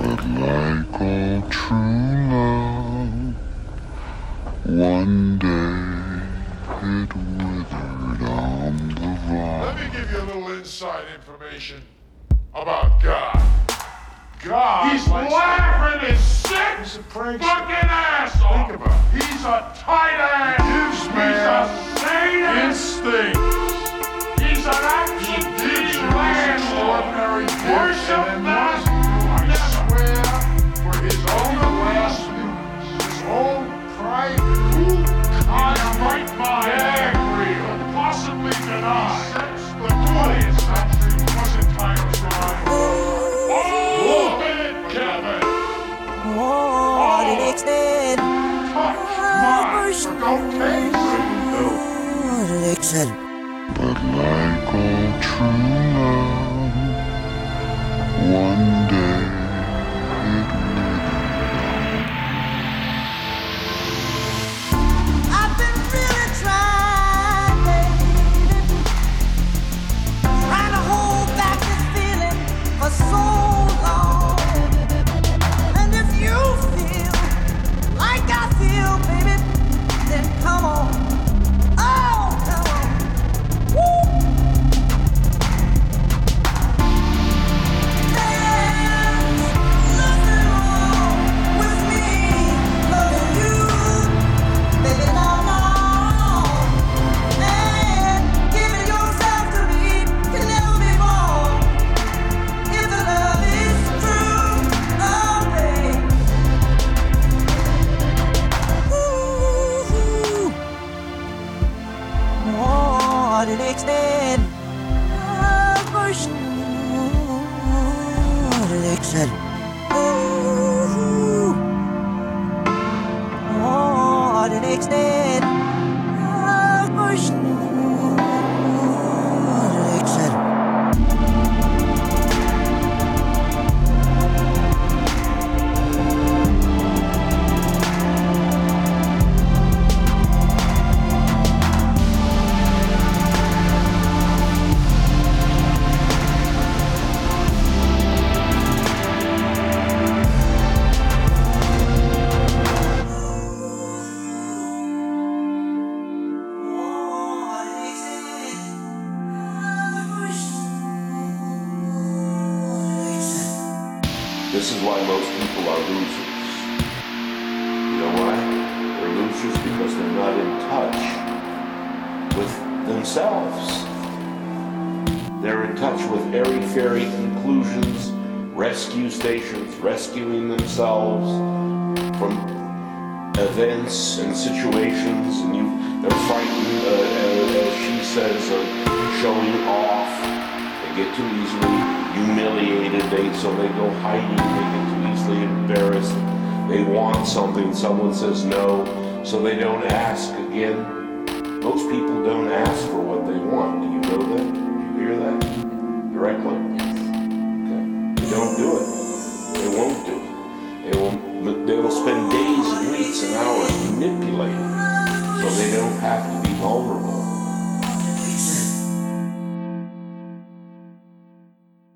But like all true love, one day it withered on the vine. Let me give you a little inside information about God. God, he's laughing his sick, he's a fucking asshole. Think about it. He's a tight ass. He's a sadist. Instinct. He's an absolute landlord. Worship that. I swear, for his own blasphemy, his own private, I right mind, real, possibly deny. Sets the 20th century wasn't time to try. Oh, look at it, Kevin. Oh, the next day. Touch mine, don't take Oh, the next day. But like all true love, one day it withered. I've been really trying, baby, trying to hold back this feeling for so long. And if you feel like I feel, baby, then come on. Oh, come on. Woo! There's nothing wrong with me loving you. Baby, no, no. And giving yourself to me can never be wrong. If the love is true, oh, babe. Ooh, oh, the next day, version. Oh, the next day. Ooh, oh, the next day, version. Oh, the next day. This is why most people are losers. You know why? They're losers because they're not in touch with themselves. They're in touch with airy-fairy conclusions, rescue stations, rescuing themselves from events and situations, and they're frightened, as she says, of showing off. They get too easily humiliated, so they go hiding, they get too easily embarrassed. They want something, someone says no, so they don't ask again. Most people don't ask for what they want. Do you know that? You hear that? Directly? Okay. They don't do it. They won't do it. They will spend days and weeks and hours manipulating so they don't have to be vulnerable.